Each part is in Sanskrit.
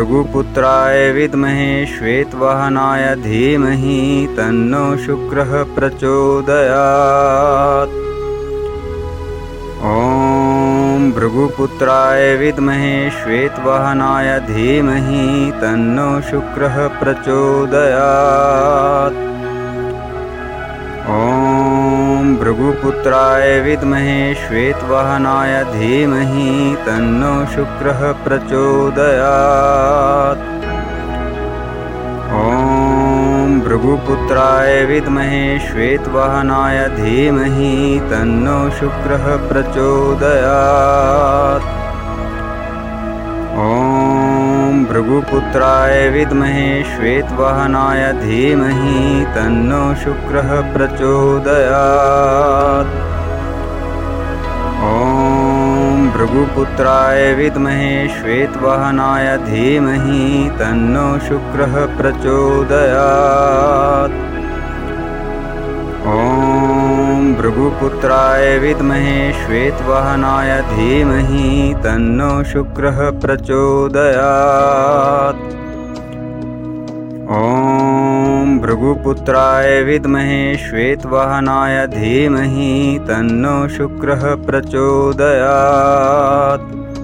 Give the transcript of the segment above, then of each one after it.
भृगुपुत्राय विद्महे श्वेतवाहनाय धीमहि तन्नो शुक्रः प्रचोदयात्। ॐ भृगुपुत्राय विद्महे श्वेतवाहनाय धीमहि तन्नो शुक्रः प्रचोदयात्। ॐ भृगुपुत्राय विद्महे श्वेतवाहनाय धीमहि तन्नो शुक्रः प्रचोदयात्। ॐ भृगुपुत्राय विद्महे श्वेतवाहनाय धीमहि तन्नो शुक्रः प्रचोदयात्। ॐ भृगुपुत्राय विद्महे श्वेतवाहनाय धीमहि तन्नो शुक्रः प्रचोदयात्। ॐ भृगुपुत्राय विद्महे श्वेतवाहनाय धीमहि तन्नो शुक्रः प्रचोदयात्। ॐ भृगुपुत्राय विद्महे श्वेतवाहनाय धीमहि तन्नो शुक्रः प्रचोदयात्। ॐ भृगुपुत्राय विद्महे श्वेतवाहनाय धीमहि तन्नो शुक्रः प्रचोदयात्।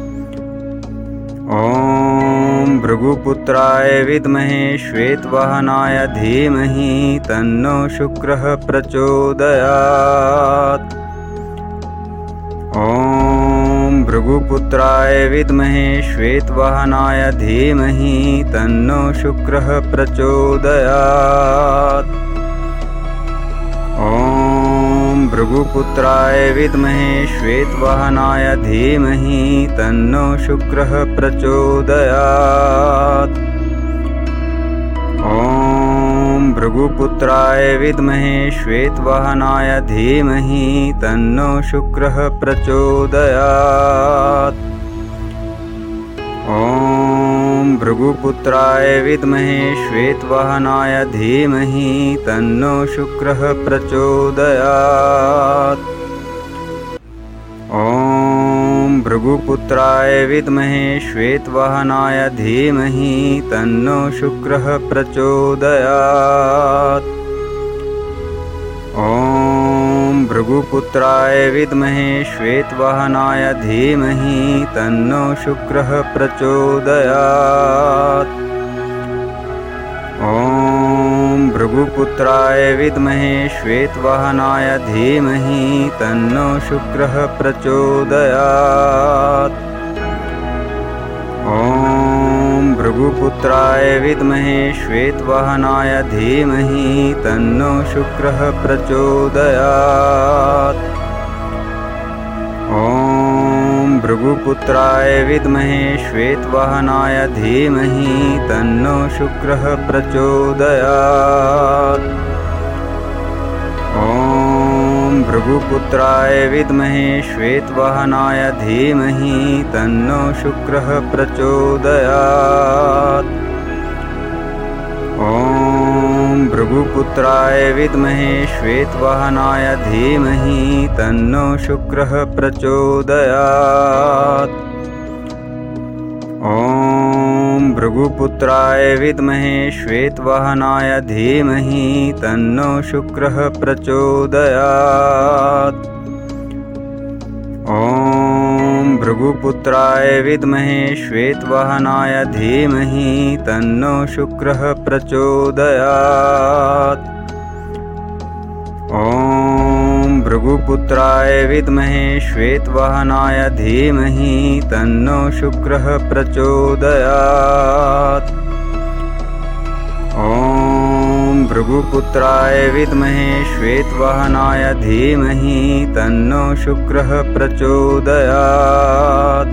ॐ भृगुपुत्राय विद्महे श्वेतवाहनाय धीमहि तन्नो शुक्रः प्रचोदयात्। ॐ भृगुपुत्राय विद्महे श्वेतवाहनाय धीमहि तन्नो शुक्रः प्रचोदयात्। ॐ भृगुपुत्राय विद्महे श्वेतवाहनाय धीमहि तन्नो शुक्रः प्रचोदयात्। ॐ भृगुपुत्राय विद्महे श्वेतवाहनाय धीमहि तन्नो शुक्रः प्रचोदयात्। ॐ भृगुपुत्राय विद्महे श्वेतवाहनाय धीमहि तन्नो शुक्रः प्रचोदयात्। ॐ भृगुपुत्राय विद्महे श्वेतवाहनाय धीमहि तन्नो शुक्रः प्रचोदयात्। ॐ भृगुपुत्राय विद्महे श्वेतवाहनाय धीमहि तन्नो शुक्रः प्रचोदयात्। ॐ भृगुपुत्राय विद्महे श्वेतवाहनाय धीमहि तन्नो शुक्रः प्रचोदयात्। ॐ भृगुपुत्राय विद्महे श्वेतवाहनाय धीमहि तन्नो शुक्रः प्रचोदयात्। ॐ भृगुपुत्राय विद्महे श्वेतवाहनाय धीमहि तन्नो शुक्रः प्रचोदयात्। ॐ भृगुपुत्राय विद्महे श्वेतवाहनाय धीमहि तन्नो शुक्रः प्रचोदयात्। ॐ भृगुपुत्राय विद्महे श्वेतवाहनाय धीमहि तन्नो शुक्रः प्रचोदयात्। ॐ भृगुपुत्राय विद्महे श्वेतवाहनाय धीमहि तन्नो शुक्रः प्रचोदयात्। ॐ भृगुपुत्राय विद्महे श्वेतवाहनाय धीमहि तन्नो शुक्रः प्रचोदयात्। ॐ भृगुपुत्राय विद्महे श्वेतवाहनाय धीमहि तन्नो शुक्रः प्रचोदयात्। ॐ भृगुपुत्राय विद्महे श्वेतवाहनाय धीमहि तन्नो शुक्रः प्रचोदयात्।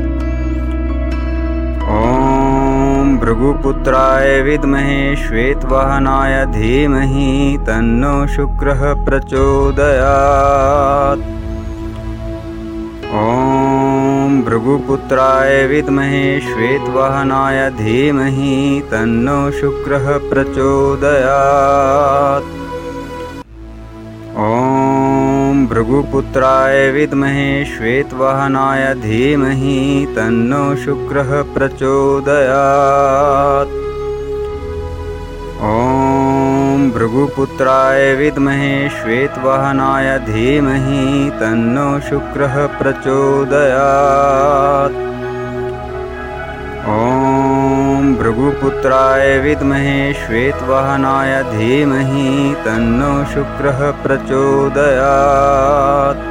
ॐ भृगुपुत्राय विद्महे श्वेतवाहनाय धीमहि तन्नो शुक्रः प्रचोदयात्। ॐ भृगुपुत्राय विद्महे श्वेतवाहनाय धीमहि तन्नो शुक्रः प्रचोदयात्। ॐ भृगुपुत्राय विद्महे श्वेतवाहनाय धीमहि तन्नो शुक्रः प्रचोदयात्। ॐ भृगुपुत्राय विद्महे श्वेतवाहनाय धीमहि तन्नो शुक्रः प्रचोदयात्। ॐ भृगुपुत्राय विद्महे श्वेतवाहनाय धीमहि तन्नो शुक्रः प्रचोदयात्।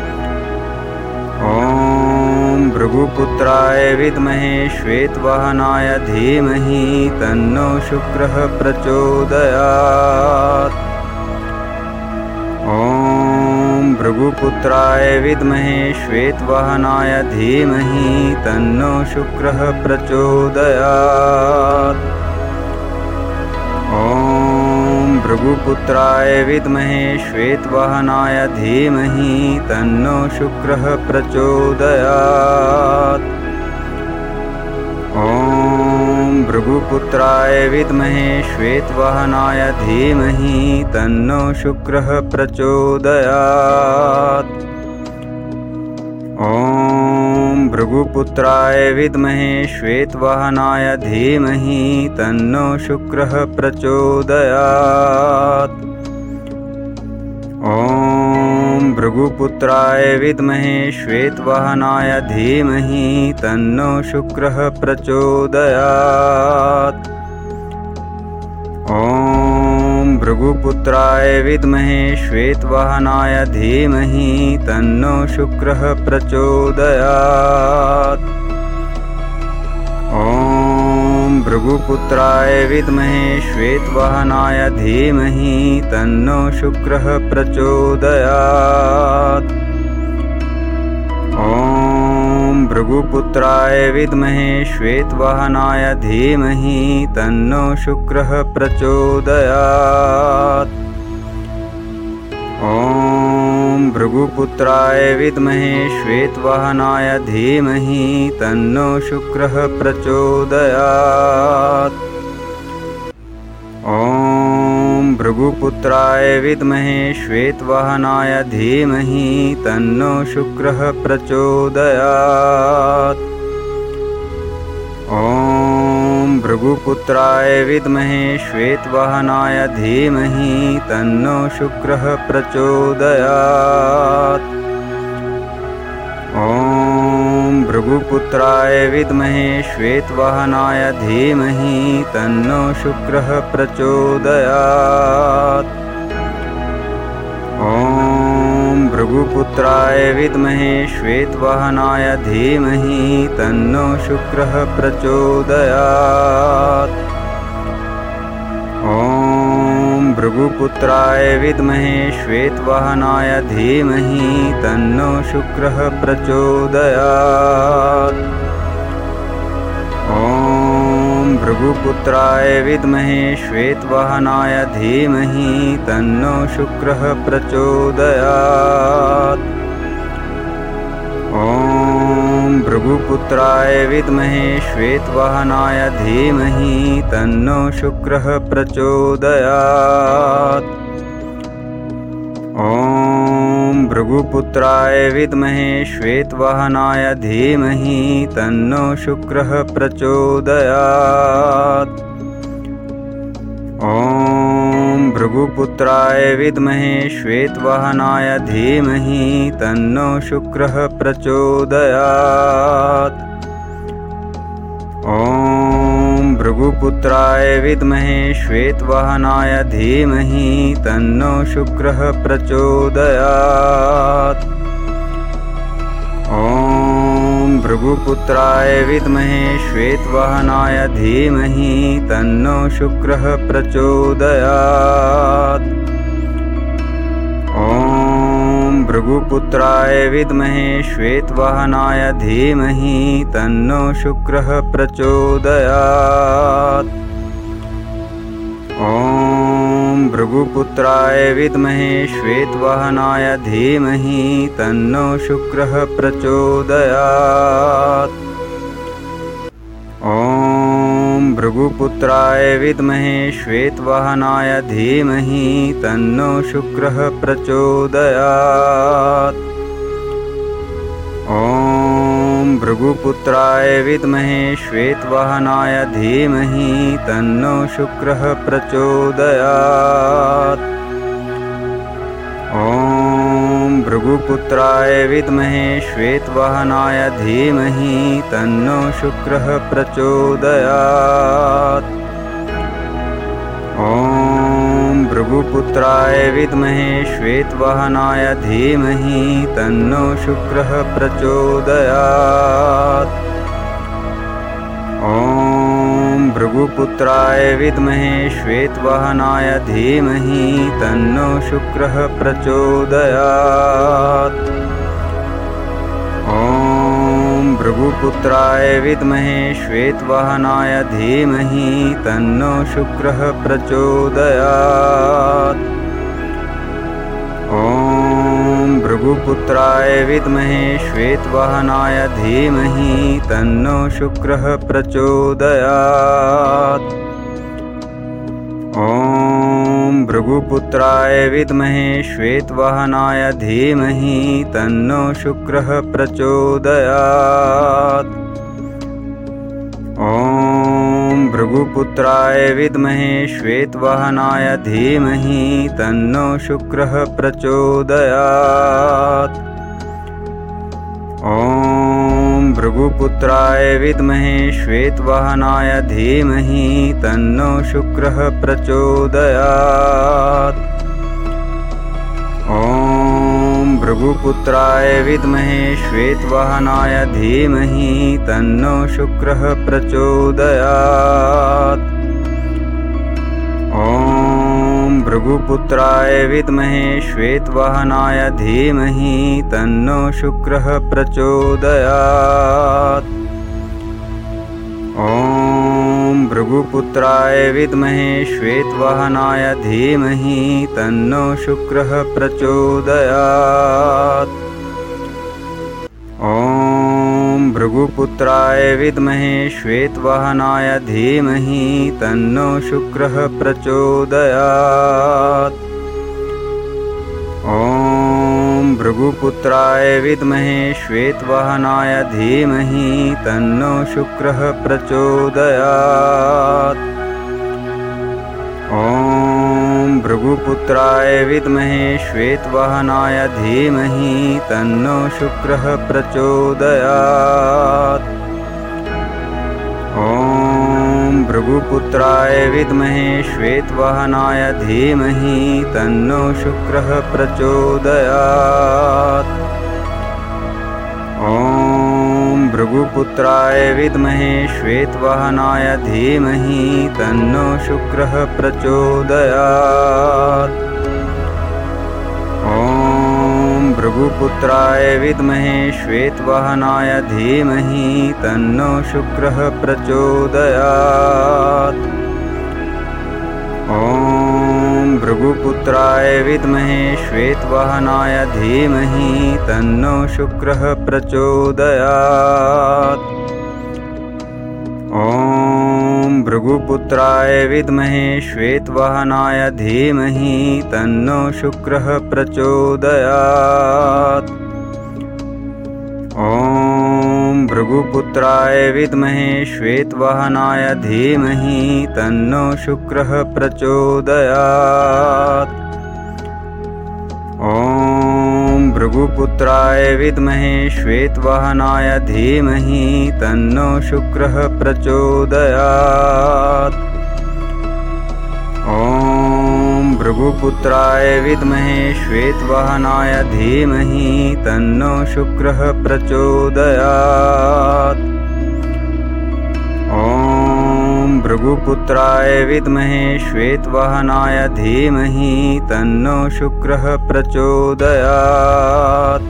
ॐ भृगुपुत्राय विद्महे श्वेतवाहनाय धीमहि तन्नो शुक्रः प्रचोदयात्। ॐ भृगुपुत्राय विद्महे श्वेतवाहनाय धीमहि तन्नो शुक्रः प्रचोदयात्। ॐ भृगुपुत्राय विद्महे श्वेतवाहनाय धीमहि तन्नो शुक्रः प्रचोदयात्। ॐ भृगुपुत्राय विद्महे श्वेतवाहनाय धीमहि तन्नो शुक्रः प्रचोदयात्। ॐ भृगुपुत्राय विद्महे श्वेतवाहनाय धीमहि तन्नो शुक्रः प्रचोदयात्। ॐ भृगुपुत्राय विद्महे श्वेतवाहनाय धीमहि तन्नो शुक्रः प्रचोदयात्। ॐ भृगुपुत्राय विद्महे श्वेतवाहनाय धीमहि तन्नो शुक्रः प्रचोदयात्। ॐ भृगुपुत्राय विद्महे श्वेतवाहनाय धीमहि तन्नो शुक्रः प्रचोदयात्। ॐ भृगुपुत्राय विद्महे श्वेतवाहनाय धीमहि तन्नो शुक्रः प्रचोदयात्। ॐ भृगुपुत्राय विद्महे श्वेतवाहनाय धीमहि तन्नो शुक्रः प्रचोदयात्। ॐ भृगुपुत्राय विद्महे श्वेतवाहनाय धीमहि तन्नो शुक्रः प्रचोदयात्। ॐ भृगुपुत्राय विद्महे श्वेतवाहनाय धीमहि तन्नो शुक्रः प्रचोदयात्। ॐ भृगुपुत्राय विद्महे श्वेतवाहनाय धीमहि तन्नो शुक्रः प्रचोदयात्। ॐ भृगुपुत्राय विद्महे श्वेतवाहनाय धीमहि तन्नो शुक्रः प्रचोदयात्। ॐ भृगुपुत्राय विद्महे श्वेतवाहनाय धीमहि तन्नो शुक्रः प्रचोदयात्। ॐ भृगुपुत्राय विद्महे श्वेतवाहनाय धीमहि तन्नो शुक्रः प्रचोदयात्। ॐ भृगुपुत्राय विद्महे श्वेतवाहनाय धीमहि तन्नो शुक्रः प्रचोदयात्। ॐ भृगुपुत्राय विद्महे श्वेतवाहनाय धीमहि तन्नो शुक्रः प्रचोदयात्। ॐ भृगुपुत्राय विद्महे श्वेतवाहनाय धीमहि तन्नो शुक्रः प्रचोदयात्। ॐ भृगुपुत्राय विद्महे श्वेतवाहनाय धीमहि तन्नो शुक्रः प्रचोदयात्। ॐ भृगुपुत्राय विद्महे श्वेतवाहनाय धीमहि तन्नो शुक्रः प्रचोदयात्। ॐ भृगुपुत्राय विद्महे श्वेतवाहनाय धीमहि तन्नो शुक्रः प्रचोदयात्। ॐ भृगुपुत्राय विद्महे श्वेतवाहनाय धीमहि तन्नो शुक्रः प्रचोदयात्। ॐ भृगुपुत्राय विद्महे श्वेतवाहनाय धीमहि तन्नो शुक्रः प्रचोदयात्। ॐ भृगुपुत्राय विद्महे श्वेतवाहनाय धीमहि तन्नो शुक्रः प्रचोदयात्। ॐ भृगुपुत्राय विद्महे श्वेतवाहनाय धीमहि तन्नो शुक्रः प्रचोदयात्। ॐ भृगुपुत्राय विद्महे श्वेतवाहनाय धीमहि तन्नो शुक्रः प्रचोदयात्। ॐ भृगुपुत्राय विद्महे श्वेतवाहनाय धीमहि तन्नो शुक्रः प्रचोदयात्। ॐ भृगुपुत्राय विद्महे श्वेतवाहनाय धीमहि तन्नो शुक्रः प्रचोदयात्। ॐ भृगुपुत्राय विद्महे श्वेतवाहनाय धीमहि तन्नो शुक्रः प्रचोदयात्। ॐ भृगुपुत्राय विद्महे श्वेतवाहनाय धीमहि तन्नो शुक्रः प्रचोदयात्। ॐ भृगुपुत्राय विद्महे श्वेतवाहनाय धीमहि तन्नो शुक्रः प्रचोदयात्। ॐ भृगुपुत्राय विद्महे श्वेतवाहनाय धीमहि तन्नो शुक्रः प्रचोदयात्। ॐ भृगुपुत्राय विद्महे श्वेतवाहनाय धीमहि तन्नो शुक्रः प्रचोदयात्। ॐ भृगुपुत्राय विद्महे श्वेतवाहनाय धीमहि तन्नो शुक्रः प्रचोदयात्। ॐ भृगुपुत्राय विद्महे श्वेतवाहनाय धीमहि तन्नो शुक्रः प्रचोदयात्। ॐ भृगुपुत्राय विद्महे श्वेतवाहनाय धीमहि तन्नो शुक्रः प्रचोदयात्। ॐ भृगुपुत्राय विद्महे श्वेतवाहनाय धीमहि तन्नो शुक्रः प्रचोदयात्। ॐ भृगुपुत्राय विद्महे श्वेतवाहनाय धीमहि तन्नो शुक्रः प्रचोदयात्। ॐ भृगुपुत्राय विद्महे श्वेतवाहनाय धीमहि तन्नो शुक्रः प्रचोदयात्। ॐ भृगुपुत्राय विद्महे श्वेतवाहनाय धीमहि तन्नो शुक्रः प्रचोदयात्। ॐ भृगुपुत्राय विद्महे श्वेतवाहनाय धीमहि तन्नो शुक्रः प्रचोदयात्। ॐ भृगुपुत्राय विद्महे श्वेतवाहनाय धीमहि तन्नो शुक्रः प्रचोदयात्। ॐ भृगुपुत्राय विद्महे श्वेतवाहनाय धीमहि तन्नो शुक्रः प्रचोदयात्। ॐ भृगुपुत्राय विद्महे श्वेतवाहनाय धीमहि तन्नो शुक्रः प्रचोदयात्। ॐ भृगुपुत्राय विद्महे श्वेतवाहनाय धीमहि तन्नो शुक्रः प्रचोदयात्। ॐ भृगुपुत्राय विद्महे श्वेतवाहनाय धीमहि तन्नो शुक्रः प्रचोदयात्। ॐ भृगुपुत्राय विद्महे श्वेतवाहनाय धीमहि तन्नो शुक्रः प्रचोदयात्।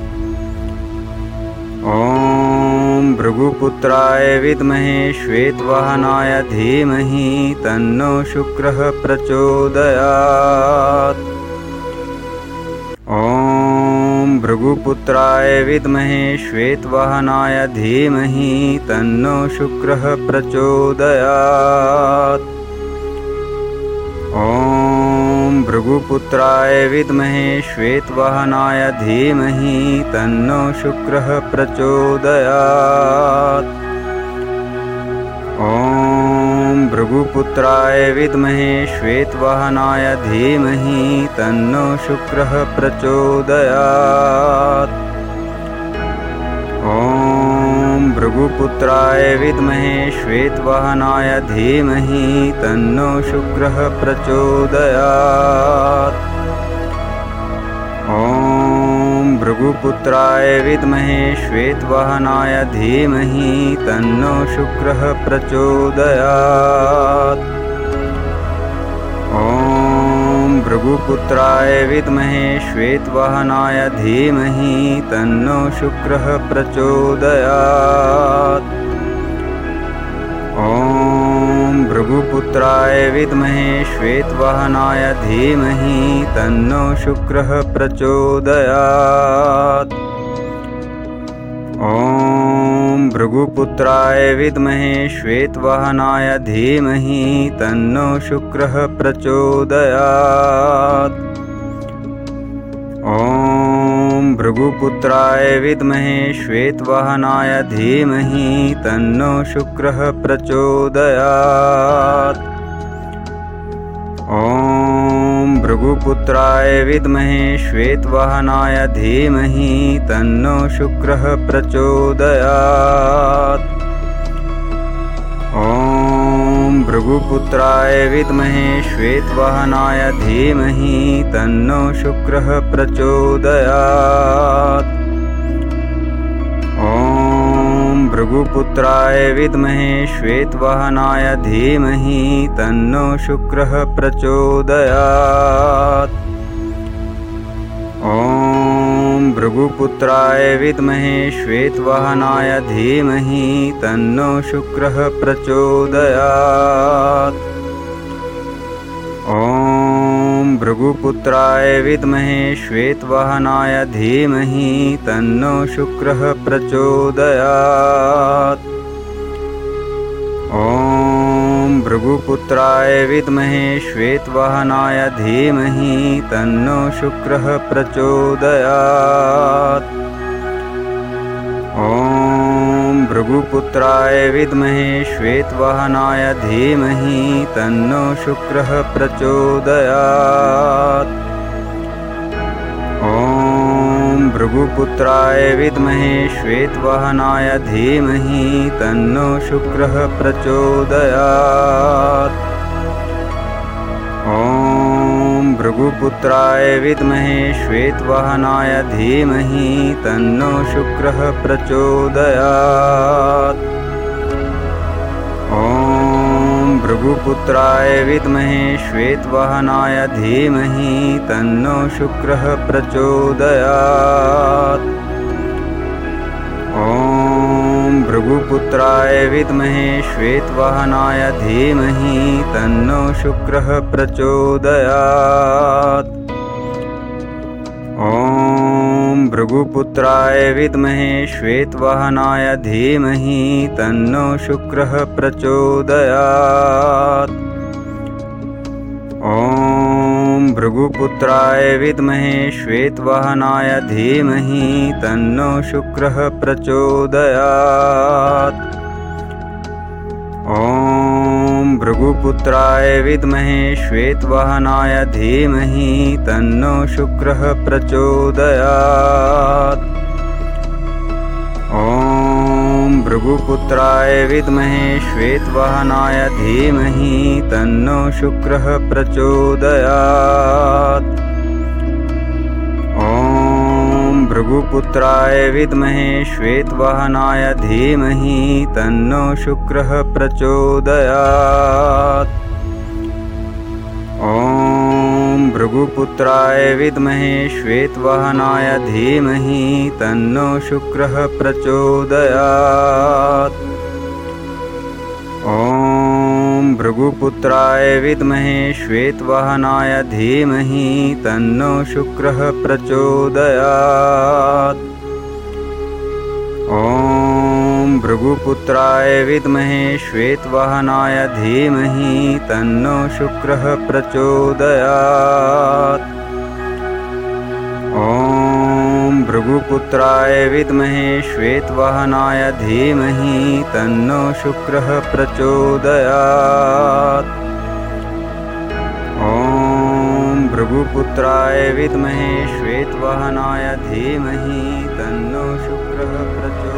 ॐ भृगुपुत्राय विद्महे श्वेतवाहनाय धीमहि तन्नो शुक्रः प्रचोदयात्। ॐ भृगुपुत्राय विद्महे श्वेतवाहनाय धीमहि तन्नो शुक्रः प्रचोदयात्। ॐ भृगुपुत्राय विद्महे श्वेतवाहनाय धीमहि तन्नो शुक्रः प्रचोदयात्। ॐ भृगुपुत्राय विद्महे श्वेतवाहनाय धीमहि तन्नो शुक्रः प्रचोदयात्। ॐ भृगुपुत्राय विद्महे श्वेतवाहनाय धीमहि तन्नो शुक्रः प्रचोदयात्। ॐ भृगुपुत्राय विद्महे श्वेतवाहनाय धीमहि तन्नो शुक्रः प्रचोदयात्। ॐ भृगुपुत्राय विद्महे श्वेतवाहनाय धीमहि तन्नो शुक्रः प्रचोदयात्। ॐ भृगुपुत्राय विद्महे श्वेतवाहनाय धीमहि तन्नो शुक्रः प्रचोदयात्। ॐ भृगुपुत्राय विद्महे श्वेतवाहनाय धीमहि तन्नो शुक्रः प्रचोदयात्। ॐ भृगुपुत्राय विद्महे श्वेतवाहनाय धीमहि तन्नो शुक्रः प्रचोदयात्। ॐ भृगुपुत्राय विद्महे श्वेतवाहनाय धीमहि तन्नो शुक्रः प्रचोदयात्। ॐ भृगुपुत्राय विद्महे श्वेतवाहनाय धीमहि तन्नो शुक्रः प्रचोदयात्। ॐ भृगुपुत्राय विद्महे श्वेतवाहनाय धीमहि तन्नो शुक्रः प्रचोदयात्। ॐ भृगुपुत्राय विद्महे श्वेतवाहनाय धीमहि तन्नो शुक्रः प्रचोदयात्। ॐ भृगुपुत्राय विद्महे श्वेतवाहनाय धीमहि तन्नो शुक्रः प्रचोदयात्। ॐ भृगुपुत्राय विद्महे श्वेतवाहनाय धीमहि तन्नो शुक्रः प्रचोदयात्। ॐ भृगुपुत्राय विद्महे श्वेतवाहनाय धीमहि तन्नो शुक्रः प्रचोदयात्। ॐ भृगुपुत्राय विद्महे श्वेतवाहनाय धीमहि तन्नो शुक्रः प्रचोदयात्। ॐ भृगुपुत्राय विद्महे श्वेतवाहनाय धीमहि तन्नो शुक्रः प्रचोदयात्। ॐ भृगुपुत्राय विद्महे श्वेतवाहनाय धीमहि तन्नो शुक्रः प्रचोदयात्। ॐ भृगुपुत्राय विद्महे श्वेतवाहनाय धीमहि तन्नो शुक्रः प्रचोदयात्। ॐ भृगुपुत्राय विद्महे श्वेतवाहनाय धीमहि तन्नो शुक्रः प्रचोदयात्। ॐ भृगुपुत्राय विद्महे श्वेतवाहनाय धीमहि तन्नो शुक्रः प्रचोदयात्। ॐ भृगुपुत्राय विद्महे श्वेतवाहनाय धीमहि तन्नो शुक्रः प्रचोदयात्। ॐ भृगुपुत्राय विद्महे श्वेतवाहनाय धीमहि तन्नो शुक्रः प्रचोदयात्। ॐ भृगुपुत्राय विद्महे श्वेतवाहनाय धीमहि तन्नो शुक्रः प्रचोदयात्। ॐ भृगुपुत्राय विद्महे श्वेतवाहनाय धीमहि तन्नो शुक्रः प्रचोदयात्। ॐ भृगुपुत्राय विद्महे श्वेतवाहनाय धीमहि तन्नो शुक्रः प्रचोदयात्। ॐ भृगुपुत्राय विद्महे श्वेतवाहनाय धीमहि तन्नो शुक्रः प्रचोदयात्। ॐ भृगुपुत्राय विद्महे श्वेतवाहनाय धीमहि तन्नो शुक्रः प्रचोदयात्। ॐ भृगुपुत्राय विद्महे श्वेतवाहनाय धीमहि तन्नो शुक्रः प्रचोदयात्।